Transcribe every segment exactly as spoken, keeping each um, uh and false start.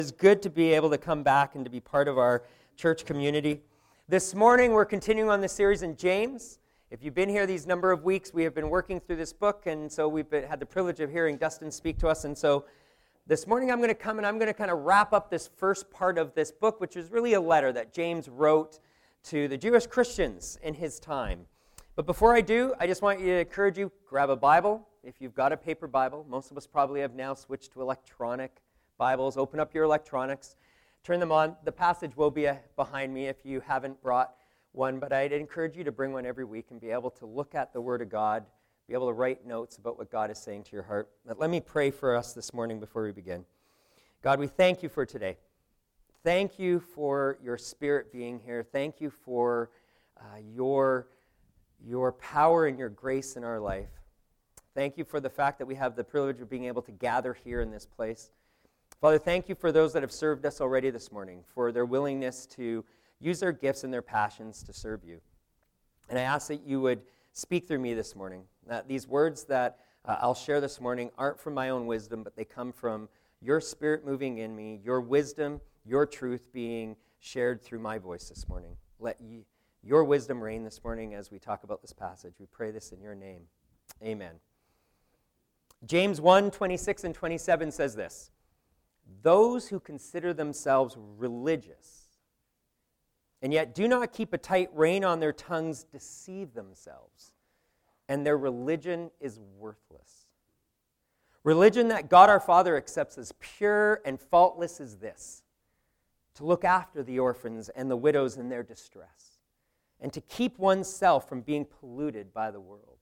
It's good to be able to come back and to be part of our church community. This morning, we're continuing on the series in James. If you've been here these number of weeks, we have been working through this book, and so we've been, had the privilege of hearing Dustin speak to us. And so this morning, I'm going to come and I'm going to kind of wrap up this first part of this book, which is really a letter that James wrote to the Jewish Christians in his time. But before I do, I just want you to encourage you, grab a Bible. If you've got a paper Bible, most of us probably have now switched to electronic Bibles. Open up your electronics, turn them on. The passage will be behind me if you haven't brought one, but I'd encourage you to bring one every week and be able to look at the Word of God, be able to write notes about what God is saying to your heart. But let me pray for us this morning before we begin. God, we thank you for today. Thank you for your Spirit being here. Thank you for uh, your, your power and your grace in our life. Thank you for the fact that we have the privilege of being able to gather here in this place. Father, thank you for those that have served us already this morning, for their willingness to use their gifts and their passions to serve you. And I ask that you would speak through me this morning, that these words that uh, I'll share this morning aren't from my own wisdom, but they come from your Spirit moving in me, your wisdom, your truth being shared through my voice this morning. Let you, your wisdom reign this morning as we talk about this passage. We pray this in your name. Amen. James one, twenty-six and twenty-seven says this: those who consider themselves religious and yet do not keep a tight rein on their tongues deceive themselves, and their religion is worthless. Religion that God our Father accepts as pure and faultless is this: to look after the orphans and the widows in their distress, and to keep oneself from being polluted by the world.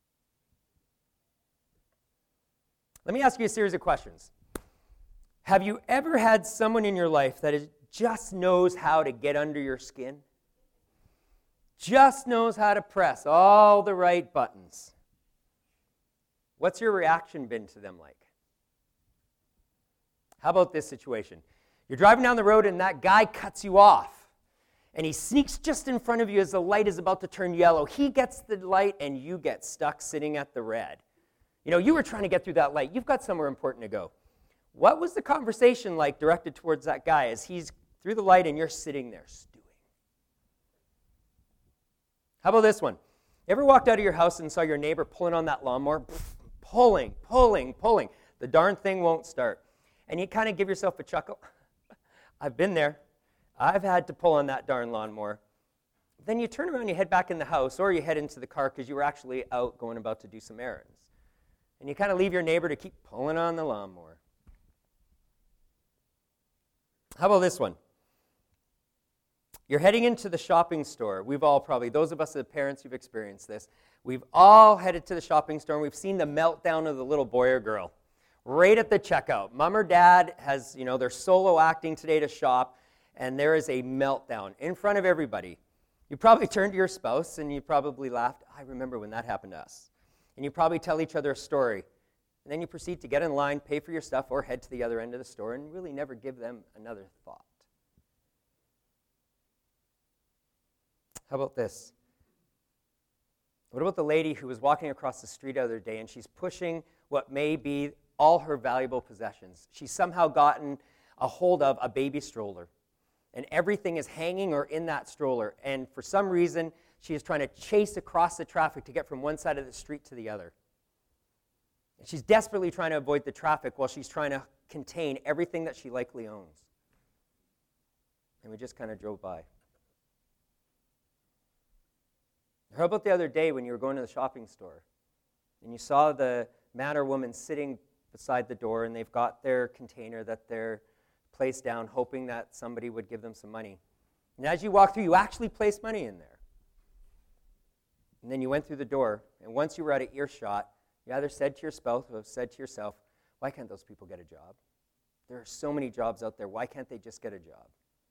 Let me ask you a series of questions. Have you ever had someone in your life that is, just knows how to get under your skin? Just knows how to press all the right buttons? What's your reaction been to them like? How about this situation? You're driving down the road and that guy cuts you off. And he sneaks just in front of you as the light is about to turn yellow. He gets the light and you get stuck sitting at the red. You know, you were trying to get through that light. You've got somewhere important to go. What was the conversation like directed towards that guy as he's through the light and you're sitting there stewing? How about this one? You ever walked out of your house and saw your neighbor pulling on that lawnmower? Pfft, pulling, pulling, pulling. The darn thing won't start. And you kind of give yourself a chuckle. I've been there. I've had to pull on that darn lawnmower. Then you turn around and you head back in the house, or you head into the car because you were actually out going about to do some errands. And you kind of leave your neighbor to keep pulling on the lawnmower. How about this one? You're heading into the shopping store. We've all probably, those of us as parents who've experienced this, we've all headed to the shopping store and we've seen the meltdown of the little boy or girl right at the checkout. Mom or dad has, you know, they're solo acting today to shop, and there is a meltdown in front of everybody. You probably turned to your spouse and you probably laughed. I remember when that happened to us. And you probably tell each other a story. And then you proceed to get in line, pay for your stuff, or head to the other end of the store and really never give them another thought. How about this? What about the lady who was walking across the street the other day and she's pushing what may be all her valuable possessions? She's somehow gotten a hold of a baby stroller. And everything is hanging or in that stroller. And for some reason, she is trying to chase across the traffic to get from one side of the street to the other. And she's desperately trying to avoid the traffic while she's trying to contain everything that she likely owns. And we just kind of drove by. How about the other day when you were going to the shopping store and you saw the man or woman sitting beside the door and they've got their container that they're placed down hoping that somebody would give them some money. And as you walk through, you actually placed money in there. And then you went through the door, and once you were out of earshot, you either said to your spouse or said to yourself, why can't those people get a job? There are so many jobs out there. Why can't they just get a job?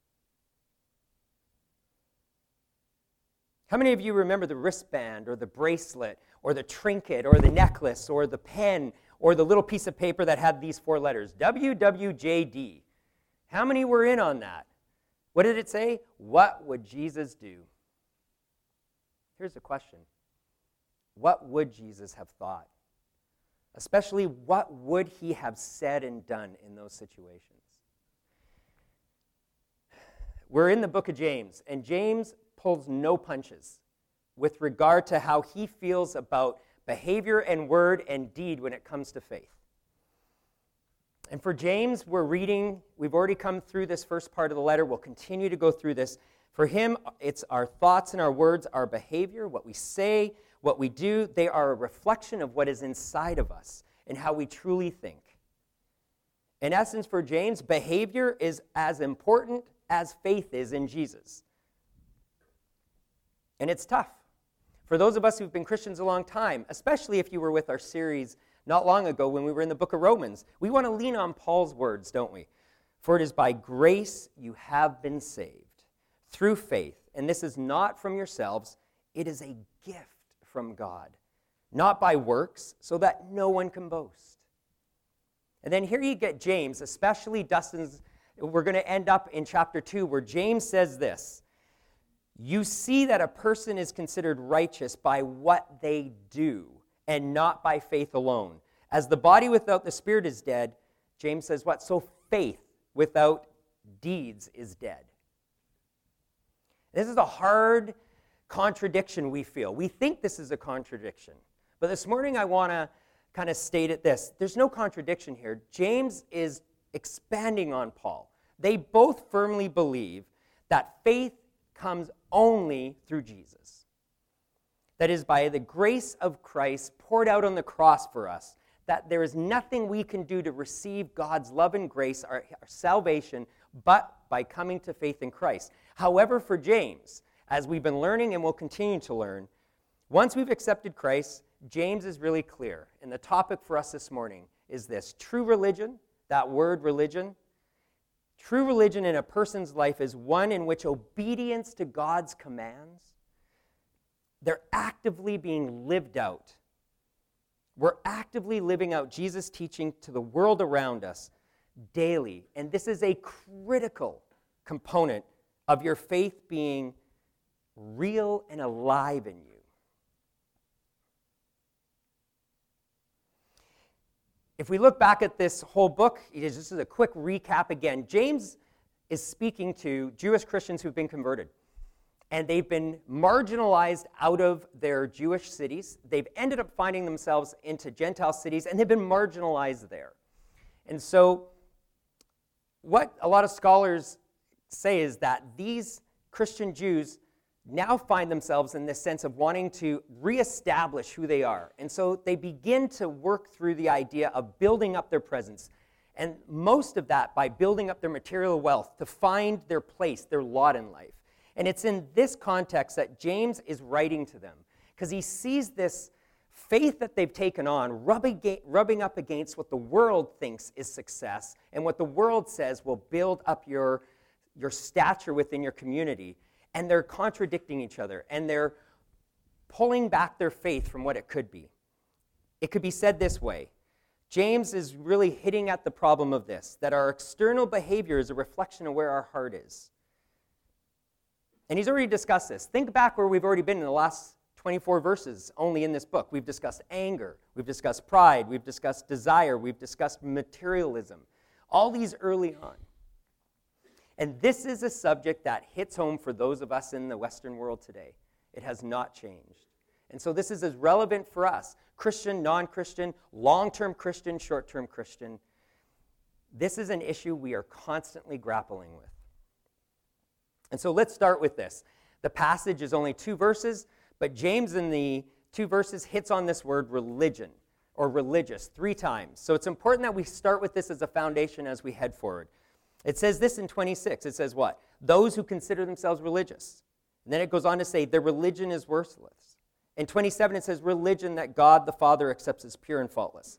How many of you remember the wristband or the bracelet or the trinket or the necklace or the pen or the little piece of paper that had these four letters, W W J D? How many were in on that? What did it say? What would Jesus do? Here's the question. What would Jesus have thought? Especially, what would he have said and done in those situations? We're in the book of James, and James pulls no punches with regard to how he feels about behavior and word and deed when it comes to faith. And for James, we're reading, we've already come through this first part of the letter. We'll continue to go through this. For him, it's our thoughts and our words, our behavior, what we say, what we do. They are a reflection of what is inside of us and how we truly think. In essence, for James, behavior is as important as faith is in Jesus. And it's tough. For those of us who've been Christians a long time, especially if you were with our series not long ago when we were in the book of Romans, we want to lean on Paul's words, don't we? For it is by grace you have been saved, through faith. And this is not from yourselves, it is a gift from God, not by works, so that no one can boast. And then here you get James, especially Dustin's, we're going to end up in chapter two, where James says this: you see that a person is considered righteous by what they do, and not by faith alone. As the body without the spirit is dead, James says what? So faith without deeds is dead. This is a hard contradiction we feel. We think this is a contradiction. But this morning I want to kind of state it this. There's no contradiction here. James is expanding on Paul. They both firmly believe that faith comes only through Jesus. That is, by the grace of Christ poured out on the cross for us, that there is nothing we can do to receive God's love and grace, our, our salvation, but by coming to faith in Christ. However, for James, as we've been learning and will continue to learn, once we've accepted Christ, James is really clear. And the topic for us this morning is this: true religion, that word religion, true religion in a person's life is one in which obedience to God's commands, they're actively being lived out. We're actively living out Jesus' teaching to the world around us daily. And this is a critical component of your faith being real and alive in you. If we look back at this whole book, this is a quick recap again. James is speaking to Jewish Christians who've been converted. And they've been marginalized out of their Jewish cities. They've ended up finding themselves into Gentile cities, and they've been marginalized there. And so what a lot of scholars say is that these Christian Jews now find themselves in this sense of wanting to reestablish who they are. And so they begin to work through the idea of building up their presence. And most of that by building up their material wealth to find their place, their lot in life. And it's in this context that James is writing to them, because he sees this faith that they've taken on rubbing, rubbing up against what the world thinks is success and what the world says will build up your, your stature within your community. And they're contradicting each other, and they're pulling back their faith from what it could be. It could be said this way: James is really hitting at the problem of this, that our external behavior is a reflection of where our heart is. And he's already discussed this. Think back where we've already been in the last twenty-four verses only in this book. We've discussed anger, we've discussed pride, we've discussed desire, we've discussed materialism. All these early on. And this is a subject that hits home for those of us in the Western world today. It has not changed. And so this is as relevant for us, Christian, non-Christian, long-term Christian, short-term Christian. This is an issue we are constantly grappling with. And so let's start with this. The passage is only two verses, but James in the two verses hits on this word religion or religious three times. So it's important that we start with this as a foundation as we head forward. It says this in twenty-six. It says what? Those who consider themselves religious. And then it goes on to say their religion is worthless. In twenty-seven, it says religion that God the Father accepts as pure and faultless.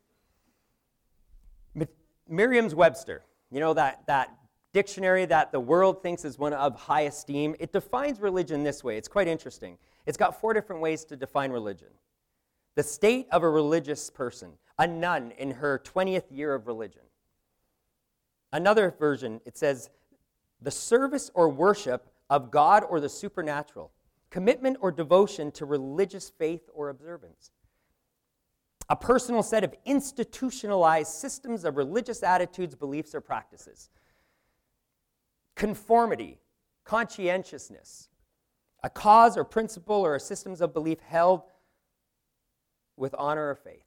Merriam-Webster, you know, that, that dictionary that the world thinks is one of high esteem, it defines religion this way. It's quite interesting. It's got four different ways to define religion. The state of a religious person, a nun in her twentieth year of religion. Another version, it says, the service or worship of God or the supernatural, commitment or devotion to religious faith or observance. A personal set of institutionalized systems of religious attitudes, beliefs, or practices. Conformity, conscientiousness, a cause or principle or a systems of belief held with honor or faith.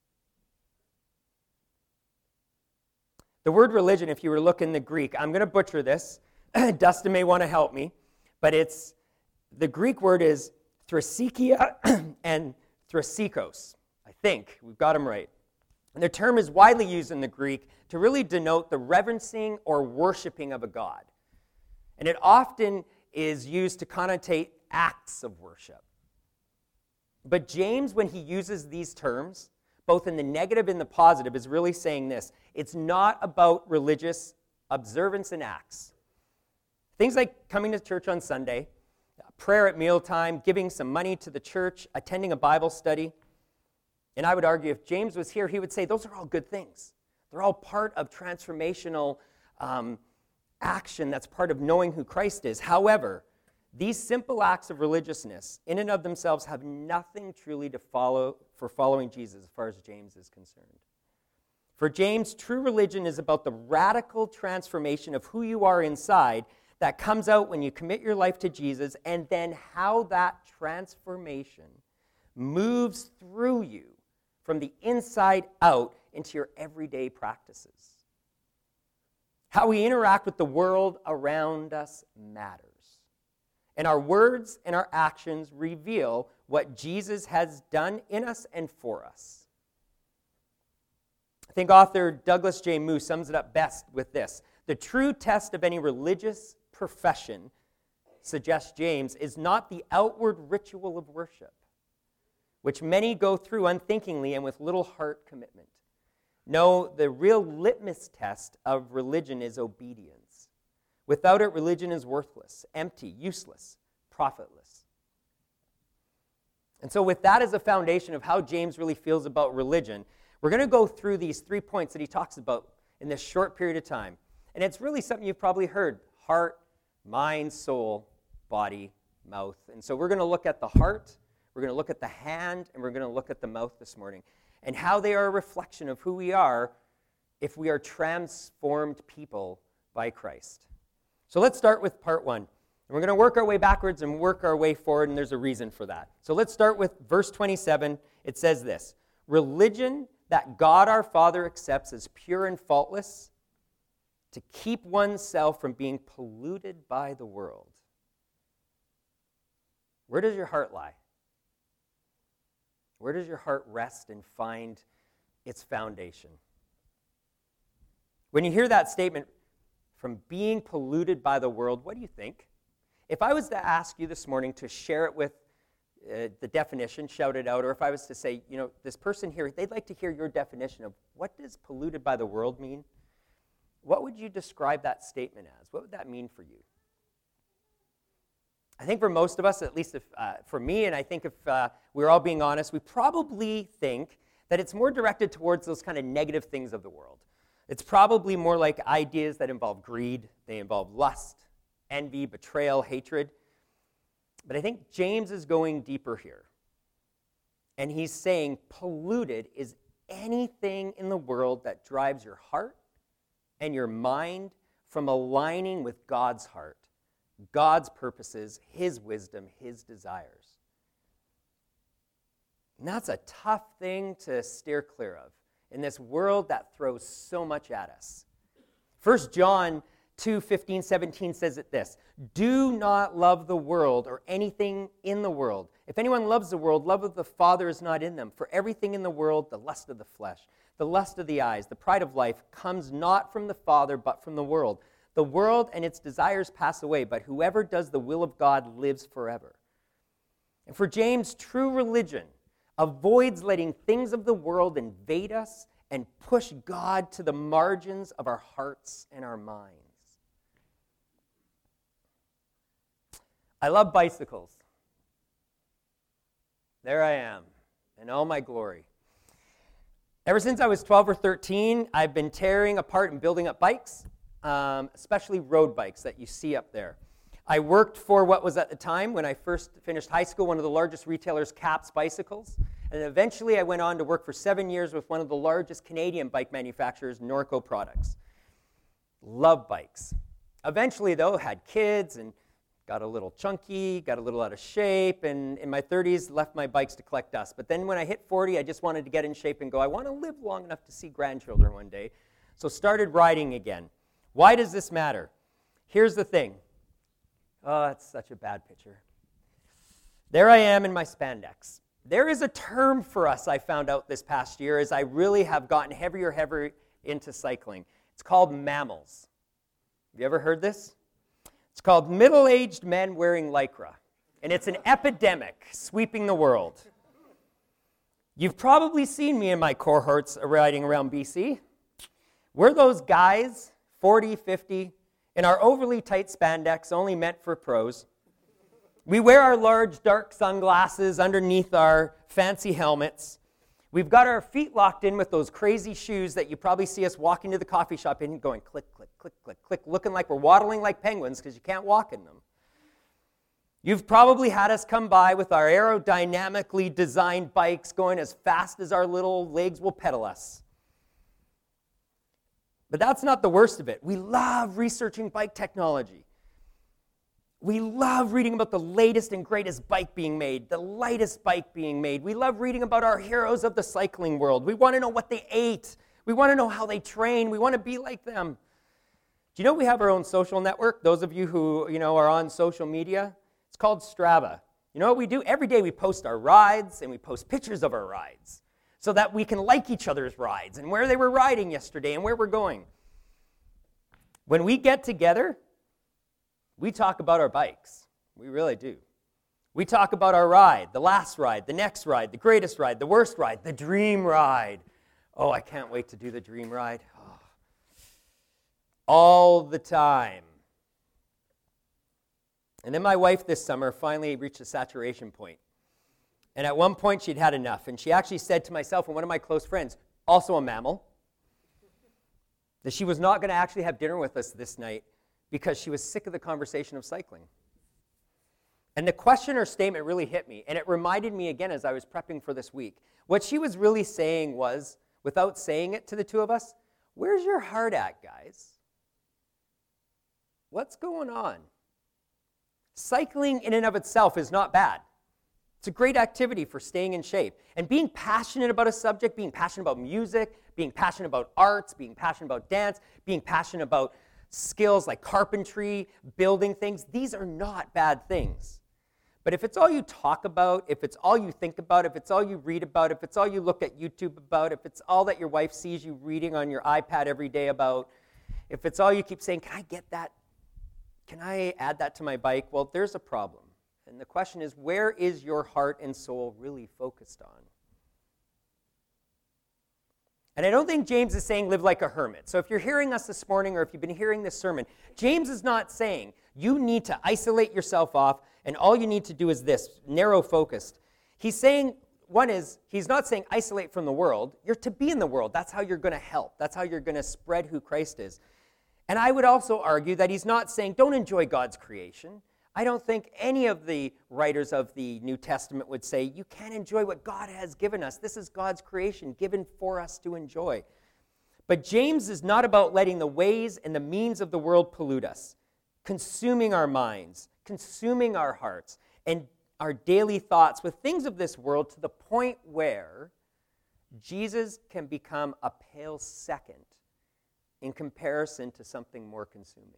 The word religion, if you were to look in the Greek, I'm going to butcher this. Dustin may want to help me, but it's the Greek word is thrasykia and thrasikos. I think we've got them right. And the term is widely used in the Greek to really denote the reverencing or worshiping of a god. And it often is used to connotate acts of worship. But James, when he uses these terms, both in the negative and the positive, is really saying this. It's not about religious observance and acts. Things like coming to church on Sunday, prayer at mealtime, giving some money to the church, attending a Bible study. And I would argue if James was here, he would say those are all good things. They're all part of transformational um, action that's part of knowing who Christ is. However, these simple acts of religiousness in and of themselves have nothing truly to follow for following Jesus as far as James is concerned. For James, true religion is about the radical transformation of who you are inside that comes out when you commit your life to Jesus, and then how that transformation moves through you from the inside out into your everyday practices. How we interact with the world around us matters. And our words and our actions reveal what Jesus has done in us and for us. I think author Douglas J. Moo sums it up best with this. The true test of any religious profession, suggests James, is not the outward ritual of worship, which many go through unthinkingly and with little heart commitment. No, the real litmus test of religion is obedience. Without it, religion is worthless, empty, useless, profitless. And so with that as a foundation of how James really feels about religion, we're going to go through these three points that he talks about in this short period of time. And it's really something you've probably heard: heart, mind, soul, body, mouth. And so we're going to look at the heart, we're going to look at the hand, and we're going to look at the mouth this morning, and how they are a reflection of who we are if we are transformed people by Christ. So let's start with part one. And we're going to work our way backwards and work our way forward, and there's a reason for that. So let's start with verse twenty-seven. It says this: religion that God our Father accepts as pure and faultless, to keep oneself from being polluted by the world. Where does your heart lie? Where does your heart rest and find its foundation? When you hear that statement, from being polluted by the world, what do you think? If I was to ask you this morning to share it with uh, the definition, shout it out, or if I was to say, you know, this person here, they'd like to hear your definition of what does polluted by the world mean? What would you describe that statement as? What would that mean for you? I think for most of us, at least if, uh, for me, and I think if uh, we're all being honest, we probably think that it's more directed towards those kind of negative things of the world. It's probably more like ideas that involve greed, they involve lust, envy, betrayal, hatred. But I think James is going deeper here. And he's saying polluted is anything in the world that drives your heart and your mind from aligning with God's heart, God's purposes, His wisdom, His desires. And that's a tough thing to steer clear of in this world that throws so much at us. First John two, fifteen, seventeen says it this: do not love the world or anything in the world. If anyone loves the world, love of the Father is not in them. For everything in the world, the lust of the flesh, the lust of the eyes, the pride of life, comes not from the Father, but from the world. The world and its desires pass away, but whoever does the will of God lives forever. And for James, true religion avoids letting things of the world invade us and push God to the margins of our hearts and our minds. I love bicycles. There I am, in all my glory. Ever since I was twelve or thirteen, I've been tearing apart and building up bikes, um, especially road bikes that you see up there. I worked for what was at the time, when I first finished high school, one of the largest retailers, Caps Bicycles. And eventually I went on to work for seven years with one of the largest Canadian bike manufacturers, Norco Products. Love bikes. Eventually, though, had kids and got a little chunky, got a little out of shape, and in my thirties, left my bikes to collect dust. But then when I hit forty, I just wanted to get in shape and go, I want to live long enough to see grandchildren one day. So started riding again. Why does this matter? Here's the thing. Oh, that's such a bad picture. There I am in my spandex. There is a term for us I found out this past year as I really have gotten heavier, heavier into cycling. It's called mammals. Have you ever heard this? It's called middle-aged men wearing Lycra. And it's an epidemic sweeping the world. You've probably seen me in my cohorts riding around B C. We're those guys, forty, fifty, in our overly tight spandex, only meant for pros. We wear our large, dark sunglasses underneath our fancy helmets. We've got our feet locked in with those crazy shoes that you probably see us walking to the coffee shop in going click, click, click, click, click, looking like we're waddling like penguins because you can't walk in them. You've probably had us come by with our aerodynamically designed bikes going as fast as our little legs will pedal us. But that's not the worst of it. We love researching bike technology. We love reading about the latest and greatest bike being made, the lightest bike being made. We love reading about our heroes of the cycling world. We want to know what they ate. We want to know how they train. We want to be like them. Do you know we have our own social network? Those of you who, you know, are on social media, it's called Strava. You know what we do? Every day we post our rides and we post pictures of our rides, so that we can like each other's rides and where they were riding yesterday and where we're going. When we get together, we talk about our bikes. We really do. We talk about our ride, the last ride, the next ride, the greatest ride, the worst ride, the dream ride. Oh, I can't wait to do the dream ride. Oh. All the time. And then my wife this summer finally reached a saturation point. And at one point, she'd had enough. And she actually said to myself and one of my close friends, also a mammal, that she was not going to actually have dinner with us this night because she was sick of the conversation of cycling. And the question or statement really hit me. And it reminded me again as I was prepping for this week. What she was really saying was, without saying it to the two of us, where's your heart at, guys? What's going on? Cycling in and of itself is not bad. It's a great activity for staying in shape. And being passionate about a subject, being passionate about music, being passionate about arts, being passionate about dance, being passionate about skills like carpentry, building things, these are not bad things. But if it's all you talk about, if it's all you think about, if it's all you read about, if it's all you look at YouTube about, if it's all that your wife sees you reading on your iPad every day about, if it's all you keep saying, can I get that? Can I add that to my bike? Well, there's a problem. And the question is, where is your heart and soul really focused on? And I don't think James is saying live like a hermit. So if you're hearing us this morning or if you've been hearing this sermon, James is not saying you need to isolate yourself off and all you need to do is this, narrow focused. He's saying, one is, he's not saying isolate from the world. You're to be in the world. That's how you're going to help. That's how you're going to spread who Christ is. And I would also argue that he's not saying don't enjoy God's creation. I don't think any of the writers of the New Testament would say you can't enjoy what God has given us. This is God's creation given for us to enjoy. But James is not about letting the ways and the means of the world pollute us, consuming our minds, consuming our hearts, and our daily thoughts with things of this world to the point where Jesus can become a pale second in comparison to something more consuming.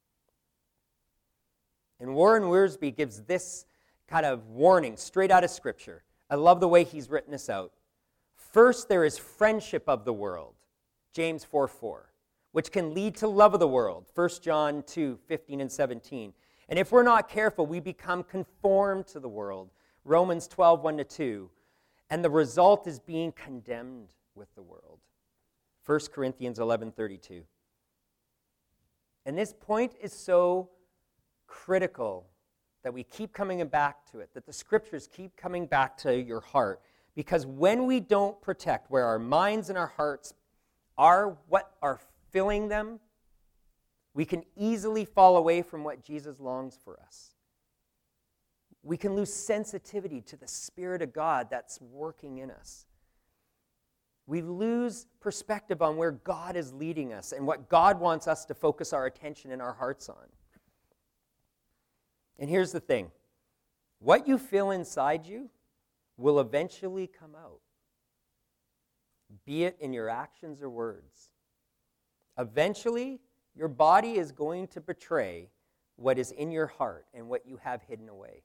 And Warren Wiersbe gives this kind of warning straight out of Scripture. I love the way he's written this out. First, there is friendship of the world, James four four, which can lead to love of the world, First John two fifteen and seventeen. And if we're not careful, we become conformed to the world, Romans twelve one to two. And the result is being condemned with the world, First Corinthians eleven thirty-two. And this point is so critical that we keep coming back to it, that the Scriptures keep coming back to your heart, because when we don't protect where our minds and our hearts are, what are filling them, we can easily fall away from what Jesus longs for us. We can lose sensitivity to the Spirit of God that's working in us. We lose perspective on where God is leading us and what God wants us to focus our attention and our hearts on. And here's the thing. What you feel inside you will eventually come out, be it in your actions or words. Eventually, your body is going to betray what is in your heart and what you have hidden away.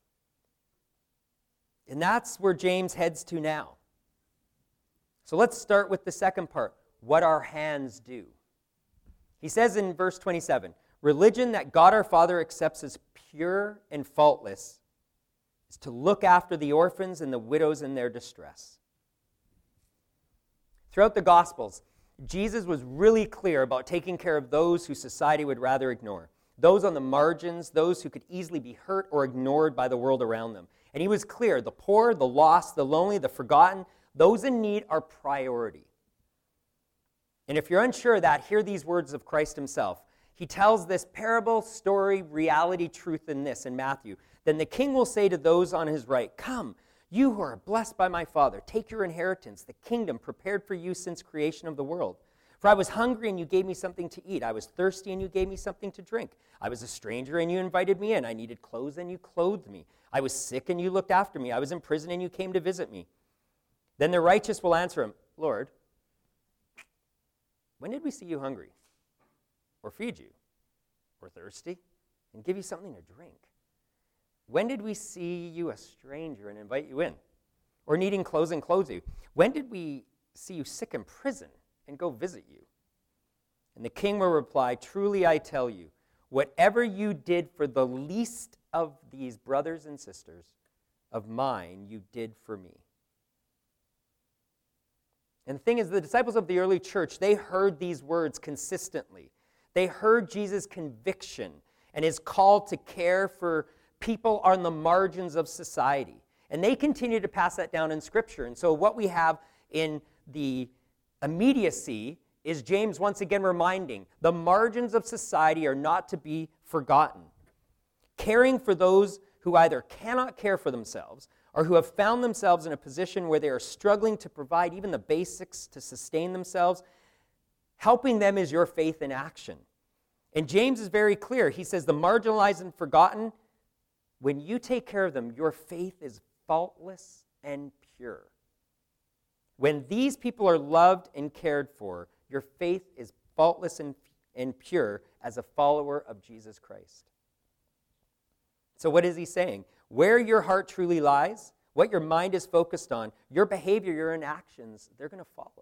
And that's where James heads to now. So let's start with the second part, what our hands do. He says in verse twenty-seven, religion that God our Father accepts as pure and faultless is to look after the orphans and the widows in their distress. Throughout the Gospels, Jesus was really clear about taking care of those who society would rather ignore, those on the margins, those who could easily be hurt or ignored by the world around them. And he was clear, the poor, the lost, the lonely, the forgotten, those in need are priority. And if you're unsure of that, hear these words of Christ himself. He tells this parable, story, reality, truth in this in Matthew. Then the king will say to those on his right, come, you who are blessed by my Father, take your inheritance, the kingdom prepared for you since creation of the world. For I was hungry and you gave me something to eat. I was thirsty and you gave me something to drink. I was a stranger and you invited me in. I needed clothes and you clothed me. I was sick and you looked after me. I was in prison and you came to visit me. Then the righteous will answer him, Lord, when did we see you hungry, or feed you, or thirsty, and give you something to drink? When did we see you a stranger and invite you in, or needing clothes and clothe you? When did we see you sick in prison and go visit you? And the king will reply, truly I tell you, whatever you did for the least of these brothers and sisters of mine, you did for me. And the thing is, the disciples of the early church, they heard these words consistently. They heard Jesus' conviction and his call to care for people on the margins of society. And they continue to pass that down in Scripture. And so what we have in the immediacy is James once again reminding, the margins of society are not to be forgotten. Caring for those who either cannot care for themselves or who have found themselves in a position where they are struggling to provide even the basics to sustain themselves, helping them is your faith in action. And James is very clear. He says the marginalized and forgotten, when you take care of them, your faith is faultless and pure. When these people are loved and cared for, your faith is faultless and, and pure as a follower of Jesus Christ. So what is he saying? Where your heart truly lies, what your mind is focused on, your behavior, your inactions, they're going to follow.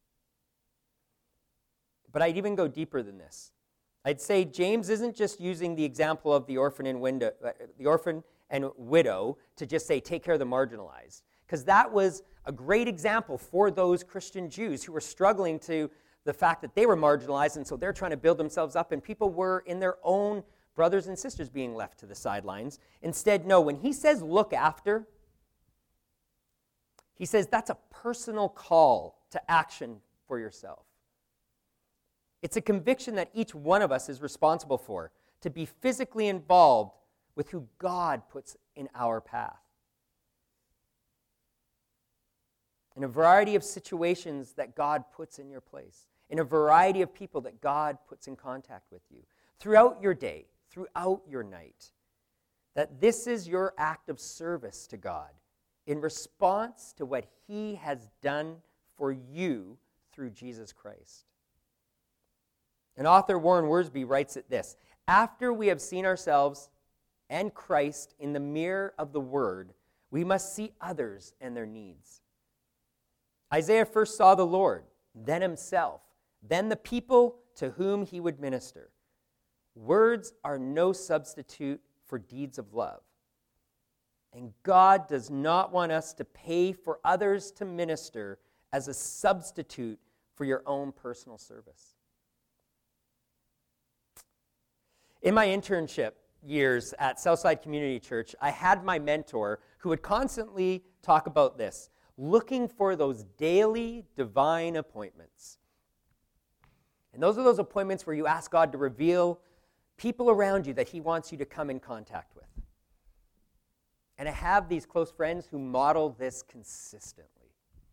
But I'd even go deeper than this. I'd say James isn't just using the example of the orphan and, window, uh, the orphan and widow to just say, take care of the marginalized. Because that was a great example for those Christian Jews who were struggling to the fact that they were marginalized, and so they're trying to build themselves up, and people were in their own brothers and sisters being left to the sidelines. Instead, no, when he says look after, he says that's a personal call to action for yourself. It's a conviction that each one of us is responsible for, to be physically involved with who God puts in our path. In a variety of situations that God puts in your place, in a variety of people that God puts in contact with you, throughout your day, throughout your night, that this is your act of service to God in response to what he has done for you through Jesus Christ. And author Warren Wiersbe writes it this: after we have seen ourselves and Christ in the mirror of the Word, we must see others and their needs. Isaiah first saw the Lord, then himself, then the people to whom he would minister. Words are no substitute for deeds of love. And God does not want us to pay for others to minister as a substitute for your own personal service. In my internship years at Southside Community Church, I had my mentor who would constantly talk about this, looking for those daily divine appointments. And those are those appointments where you ask God to reveal people around you that he wants you to come in contact with. And I have these close friends who model this consistently.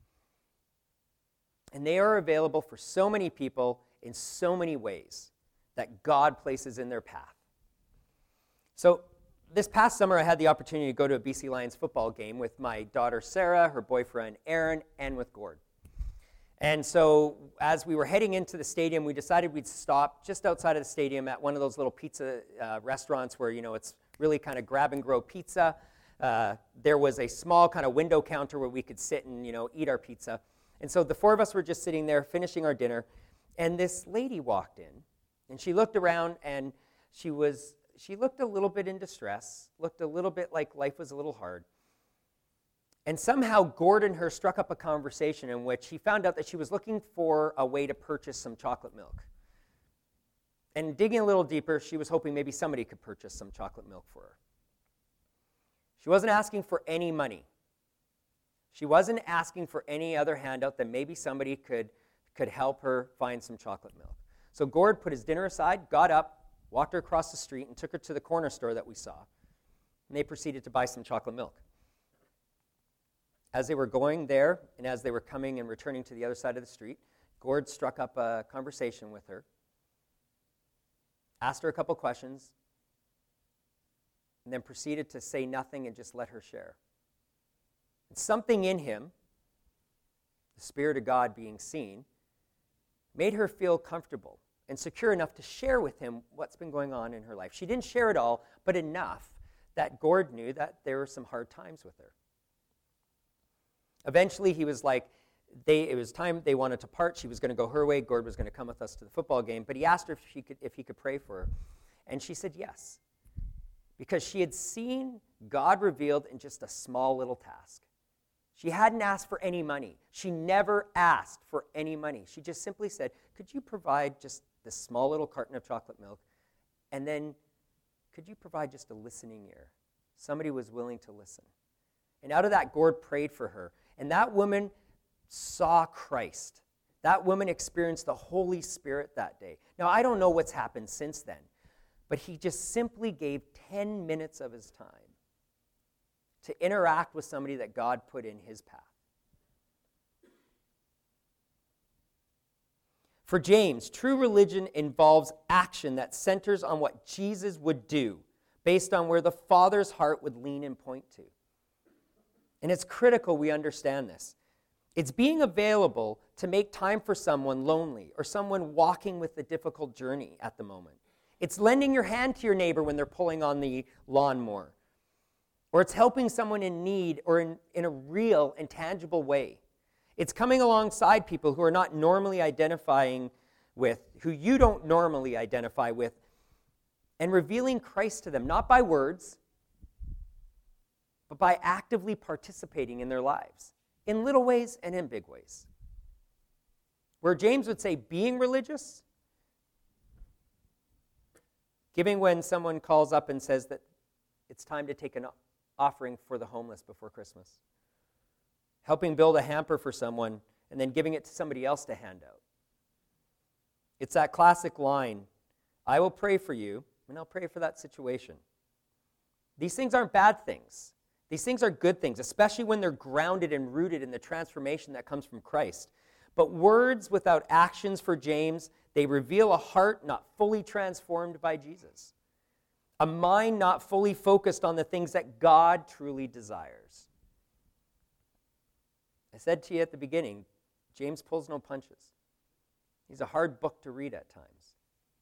And they are available for so many people in so many ways that God places in their path. So this past summer, I had the opportunity to go to a B C Lions football game with my daughter Sarah, her boyfriend Aaron, and with Gord. And so as we were heading into the stadium, we decided we'd stop just outside of the stadium at one of those little pizza uh, restaurants where, you know, it's really kind of grab-and-go pizza. Uh, there was a small kind of window counter where we could sit and, you know, eat our pizza. And so the four of us were just sitting there finishing our dinner, and this lady walked in, and she looked around, and she was... She looked a little bit in distress, looked a little bit like life was a little hard. And somehow Gord and her struck up a conversation in which he found out that she was looking for a way to purchase some chocolate milk. And digging a little deeper, she was hoping maybe somebody could purchase some chocolate milk for her. She wasn't asking for any money. She wasn't asking for any other handout that maybe somebody could, could help her find some chocolate milk. So Gord put his dinner aside, got up, walked her across the street, and took her to the corner store that we saw. And they proceeded to buy some chocolate milk. As they were going there, and as they were coming and returning to the other side of the street, Gord struck up a conversation with her, asked her a couple questions, and then proceeded to say nothing and just let her share. And something in him, the Spirit of God being seen, made her feel comfortable and secure enough to share with him what's been going on in her life. She didn't share it all, but enough that Gord knew that there were some hard times with her. Eventually, he was like, they, it was time they wanted to part. She was going to go her way. Gord was going to come with us to the football game, but he asked her if, she could, if he could pray for her, and she said yes, because she had seen God revealed in just a small little task. She hadn't asked for any money. She never asked for any money. She just simply said, could you provide just this small little carton of chocolate milk, and then could you provide just a listening ear? Somebody was willing to listen. And out of that, Gord prayed for her, and that woman saw Christ. That woman experienced the Holy Spirit that day. Now, I don't know what's happened since then, but he just simply gave ten minutes of his time to interact with somebody that God put in his path. For James, true religion involves action that centers on what Jesus would do, based on where the Father's heart would lean and point to. And it's critical we understand this. It's being available to make time for someone lonely or someone walking with a difficult journey at the moment. It's lending your hand to your neighbor when they're pulling on the lawnmower. Or it's helping someone in need or in, in a real and tangible way. It's coming alongside people who are not normally identifying with, who you don't normally identify with, and revealing Christ to them, not by words, but by actively participating in their lives, in little ways and in big ways. Where James would say being religious, giving when someone calls up and says that it's time to take an offering for the homeless before Christmas. Helping build a hamper for someone and then giving it to somebody else to hand out. It's that classic line, I will pray for you, and I'll pray for that situation. These things aren't bad things. These things are good things, especially when they're grounded and rooted in the transformation that comes from Christ. But words without actions for James, they reveal a heart not fully transformed by Jesus. A mind not fully focused on the things that God truly desires. I said to you at the beginning, James pulls no punches. He's a hard book to read at times.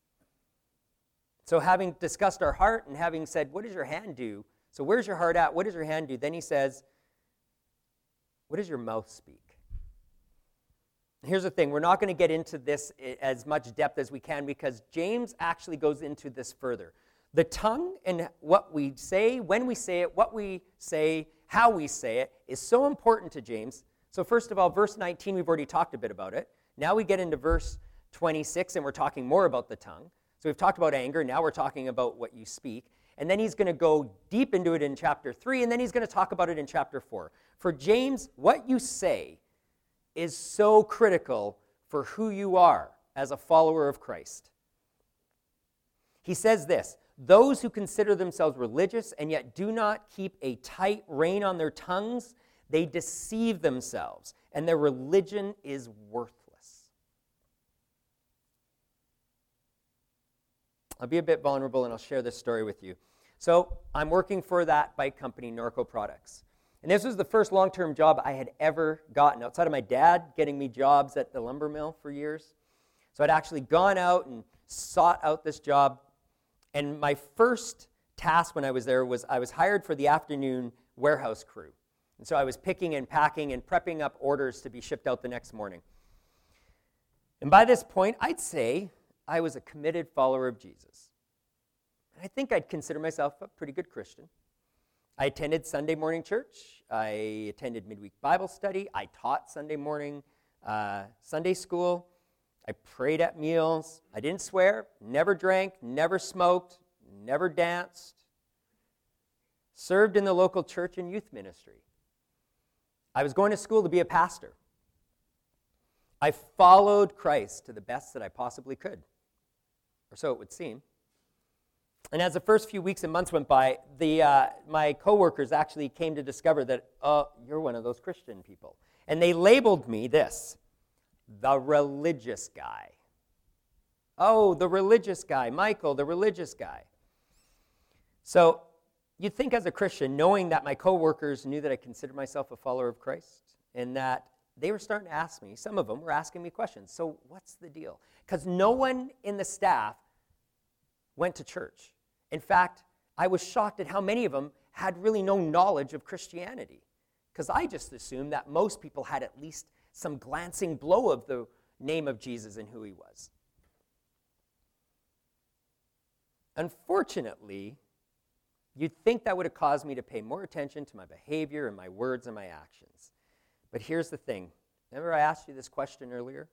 So having discussed our heart and having said, what does your hand do? So where's your heart at? What does your hand do? Then he says, what does your mouth speak? Here's the thing, we're not going to get into this as much depth as we can because James actually goes into this further. The tongue and what we say, when we say it, what we say, how we say it, is so important to James. So first of all, verse nineteen, we've already talked a bit about it. Now we get into verse twenty-six, and we're talking more about the tongue. So we've talked about anger. Now we're talking about what you speak. And then he's going to go deep into it in chapter three, and then he's going to talk about it in chapter four. For James, what you say is so critical for who you are as a follower of Christ. He says this, those who consider themselves religious and yet do not keep a tight rein on their tongues, they deceive themselves, and their religion is worthless. I'll be a bit vulnerable, and I'll share this story with you. So I'm working for that bike company, Norco Products. And this was the first long-term job I had ever gotten, outside of my dad getting me jobs at the lumber mill for years. So I'd actually gone out and sought out this job. And my first task when I was there was I was hired for the afternoon warehouse crew. And so I was picking and packing and prepping up orders to be shipped out the next morning. And by this point, I'd say I was a committed follower of Jesus. I think I'd consider myself a pretty good Christian. I attended Sunday morning church. I attended midweek Bible study. I taught Sunday morning uh, Sunday school. I prayed at meals. I didn't swear, never drank, never smoked, never danced. Served in the local church and youth ministry. I was going to school to be a pastor. I followed Christ to the best that I possibly could, or so it would seem. And as the first few weeks and months went by, the uh, my coworkers actually came to discover that, oh, you're one of those Christian people. And they labeled me this, the religious guy. Oh, the religious guy, Michael, the religious guy. So you'd think as a Christian, knowing that my coworkers knew that I considered myself a follower of Christ, and that they were starting to ask me, some of them were asking me questions. So what's the deal? Because no one in the staff went to church. In fact, I was shocked at how many of them had really no knowledge of Christianity, because I just assumed that most people had at least some glancing blow of the name of Jesus and who he was. Unfortunately, you'd think that would have caused me to pay more attention to my behavior and my words and my actions. But here's the thing. Remember I asked you this question earlier?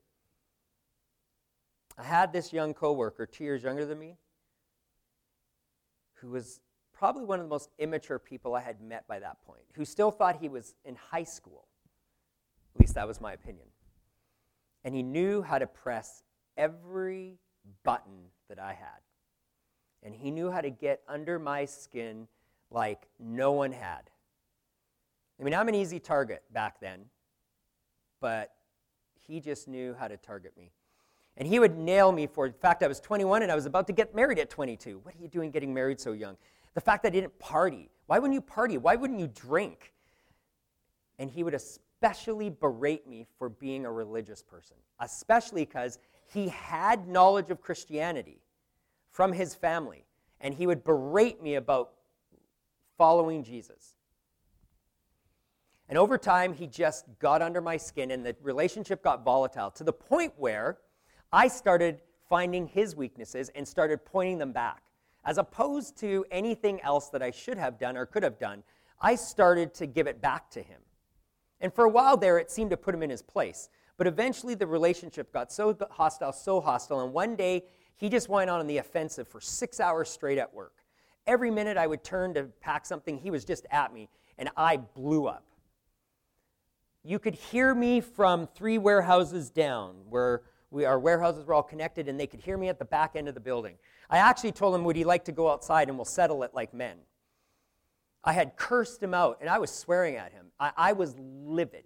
I had this young coworker, two years younger than me, who was probably one of the most immature people I had met by that point, who still thought he was in high school. At least that was my opinion. And he knew how to press every button that I had. And he knew how to get under my skin like no one had. I mean, I'm an easy target back then, but he just knew how to target me. And he would nail me for the fact I was twenty-one and I was about to get married at twenty-two. What are you doing getting married so young? The fact that I didn't party. Why wouldn't you party? Why wouldn't you drink? And he would especially berate me for being a religious person, especially because he had knowledge of Christianity from his family, and he would berate me about following Jesus. And over time, he just got under my skin, and the relationship got volatile to the point where I started finding his weaknesses and started pointing them back. As opposed to anything else that I should have done or could have done, I started to give it back to him. And for a while there, it seemed to put him in his place. But eventually, the relationship got so hostile, so hostile, and one day, he just went on the offensive for six hours straight at work. Every minute I would turn to pack something, he was just at me, and I blew up. You could hear me from three warehouses down, where we, our warehouses were all connected, and they could hear me at the back end of the building. I actually told him, would he like to go outside and we'll settle it like men? I had cursed him out, and I was swearing at him. I, I was livid.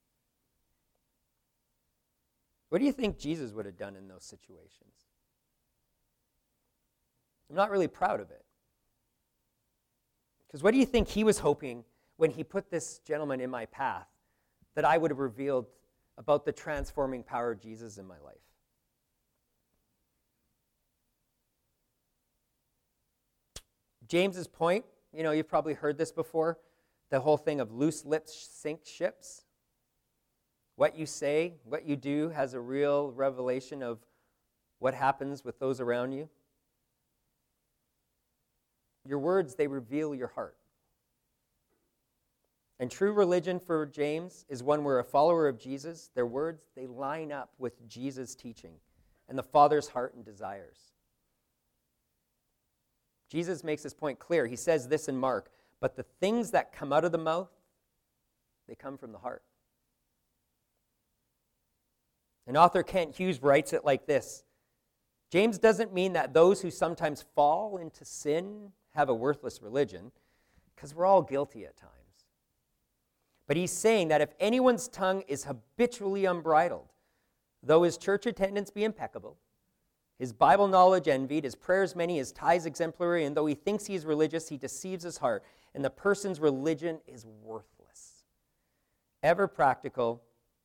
What do you think Jesus would have done in those situations? I'm not really proud of it. Because what do you think he was hoping when he put this gentleman in my path, that I would have revealed about the transforming power of Jesus in my life? James's point, you know, you've probably heard this before, the whole thing of loose lips sink ships. What you say, what you do has a real revelation of what happens with those around you. Your words, they reveal your heart. And true religion for James is one where a follower of Jesus, their words, they line up with Jesus' teaching and the Father's heart and desires. Jesus makes this point clear. He says this in Mark, but the things that come out of the mouth, they come from the heart. And author Kent Hughes writes it like this. James doesn't mean that those who sometimes fall into sin have a worthless religion, because we're all guilty at times. But he's saying that if anyone's tongue is habitually unbridled, though his church attendance be impeccable, His Bible knowledge envied, his prayers many, his tithes exemplary, and though he thinks he is religious, he deceives his heart, and the person's religion is worthless. Ever practical,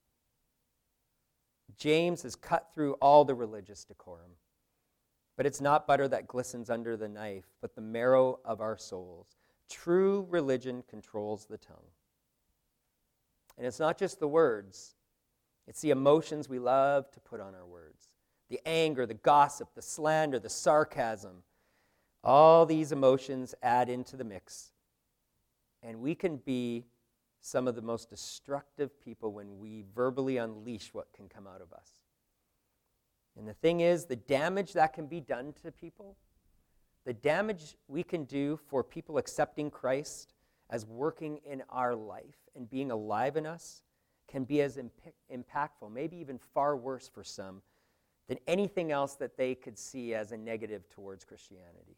James has cut through all the religious decorum. But it's not butter that glistens under the knife, but the marrow of our souls. True religion controls the tongue. And it's not just the words, it's the emotions we love to put on our words. The anger, the gossip, the slander, the sarcasm. All these emotions add into the mix. And we can be some of the most destructive people when we verbally unleash what can come out of us. And the thing is, the damage that can be done to people, the damage we can do for people accepting Christ as working in our life and being alive in us, can be as imp- impactful, maybe even far worse for some, than anything else that they could see as a negative towards Christianity.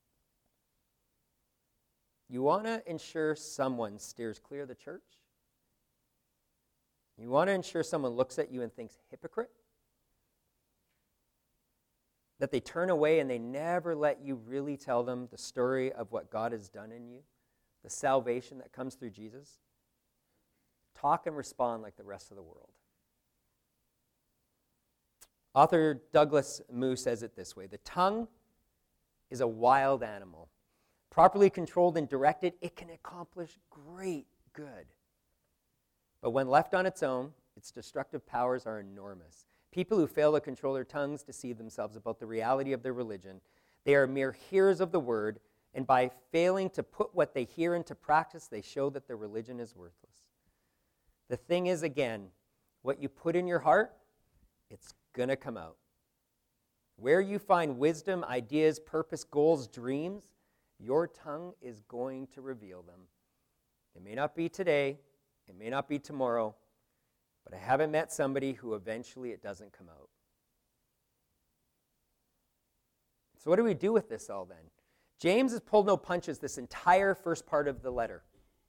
You want to ensure someone steers clear of the church? You want to ensure someone looks at you and thinks, hypocrite? That they turn away and they never let you really tell them the story of what God has done in you, the salvation that comes through Jesus? Talk and respond like the rest of the world. Author Douglas Moo says it this way: the tongue is a wild animal. Properly controlled and directed, it can accomplish great good. But when left on its own, its destructive powers are enormous. People who fail to control their tongues deceive themselves about the reality of their religion. They are mere hearers of the word, and by failing to put what they hear into practice, they show that their religion is worthless. The thing is, again, what you put in your heart, it's going to come out. Where you find wisdom, ideas, purpose, goals, dreams, your tongue is going to reveal them. It may not be today, it may not be tomorrow, but I haven't met somebody who eventually it doesn't come out. So what do we do with this all then? James has pulled no punches this entire first part of the letter.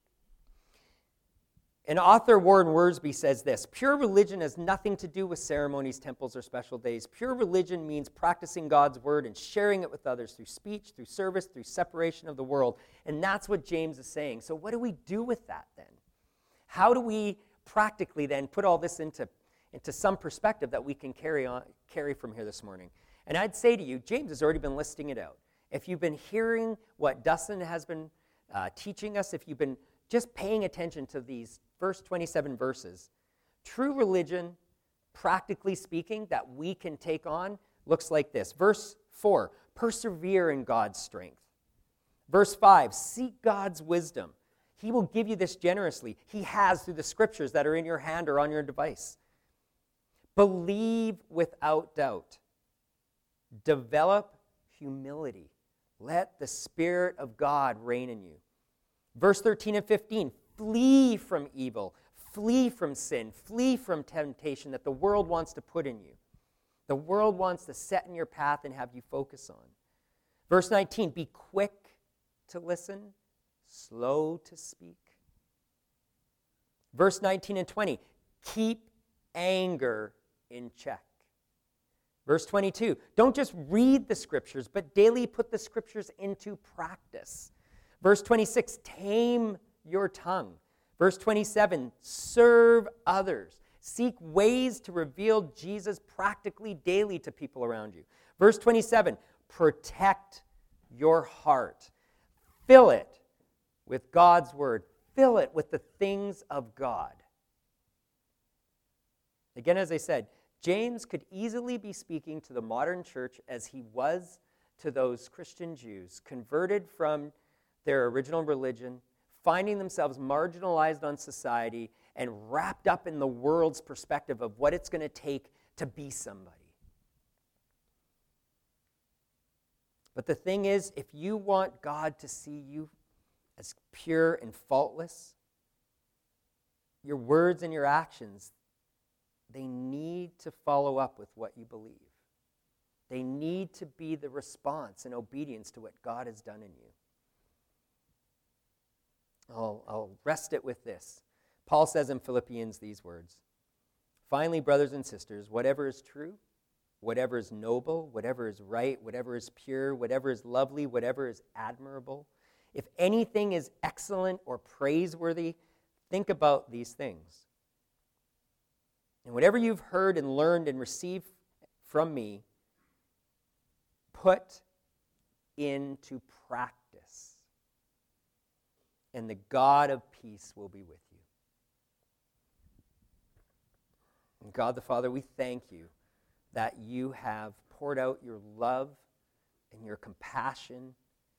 And author Warren Wiersbe says this: pure religion has nothing to do with ceremonies, temples, or special days. Pure religion means practicing God's word and sharing it with others through speech, through service, through separation of the world. And that's what James is saying. So what do we do with that then? How do we practically then put all this into, into some perspective that we can carry on, carry from here this morning? And I'd say to you, James has already been listing it out. If you've been hearing what Dustin has been uh, teaching us, if you've been just paying attention to these first twenty-seven verses, true religion, practically speaking, that we can take on, looks like this. Verse four, persevere in God's strength. Verse five, seek God's wisdom. He will give you this generously. He has through the scriptures that are in your hand or on your device. Believe without doubt. Develop humility. Let the Spirit of God reign in you. Verse thirteen and fifteen, flee from evil, flee from sin, flee from temptation that the world wants to put in you. The world wants to set in your path and have you focus on. Verse nineteen, be quick to listen, slow to speak. Verse nineteen and twenty, keep anger in check. Verse twenty-two, don't just read the scriptures, but daily put the scriptures into practice. Verse twenty-six, tame your tongue. Verse twenty-seven, serve others. Seek ways to reveal Jesus practically daily to people around you. Verse twenty-seven, protect your heart. Fill it with God's word. Fill it with the things of God. Again, as I said, James could easily be speaking to the modern church as he was to those Christian Jews, converted from their original religion, finding themselves marginalized on society and wrapped up in the world's perspective of what it's going to take to be somebody. But the thing is, if you want God to see you as pure and faultless, your words and your actions, they need to follow up with what you believe. They need to be the response and obedience to what God has done in you. I'll, I'll rest it with this. Paul says in Philippians these words, finally, brothers and sisters, whatever is true, whatever is noble, whatever is right, whatever is pure, whatever is lovely, whatever is admirable, if anything is excellent or praiseworthy, think about these things. And whatever you've heard and learned and received from me, put into practice, and the God of peace will be with you. And God the Father, we thank you that you have poured out your love and your compassion,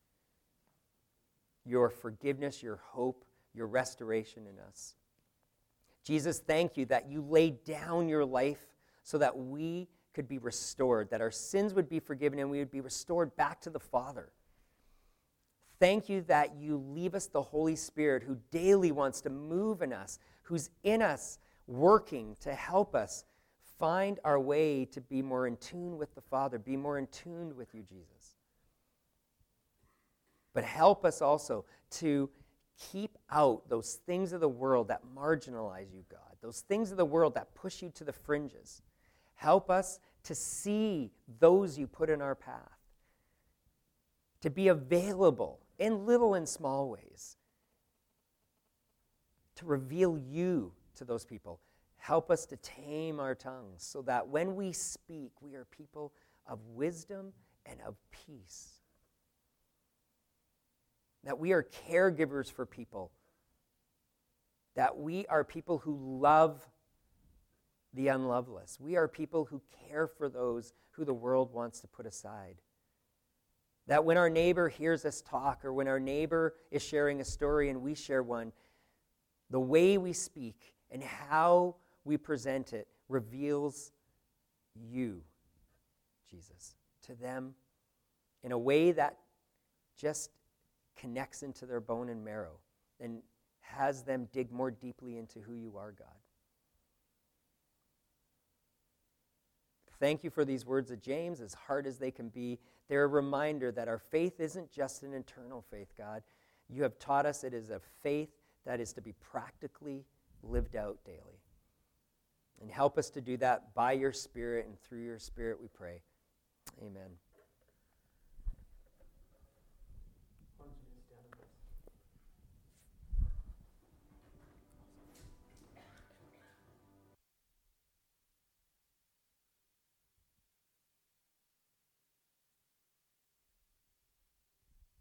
your forgiveness, your hope, your restoration in us. Jesus, thank you that you laid down your life so that we could be restored, that our sins would be forgiven and we would be restored back to the Father. Thank you that you leave us the Holy Spirit who daily wants to move in us, who's in us working to help us find our way to be more in tune with the Father, be more in tune with you, Jesus. But help us also to keep out those things of the world that marginalize you, God, those things of the world that push you to the fringes. Help us to see those you put in our path, to be available in little and small ways, to reveal you to those people. Help us to tame our tongues so that when we speak, we are people of wisdom and of peace. That we are caregivers for people. That we are people who love the unloveless. We are people who care for those who the world wants to put aside. That when our neighbor hears us talk, or when our neighbor is sharing a story and we share one, the way we speak and how we present it reveals you, Jesus, to them in a way that just connects into their bone and marrow and has them dig more deeply into who you are, God. Thank you for these words of James, as hard as they can be. They're a reminder that our faith isn't just an internal faith, God. You have taught us it is a faith that is to be practically lived out daily. And help us to do that by your Spirit, and through your Spirit we pray. Amen.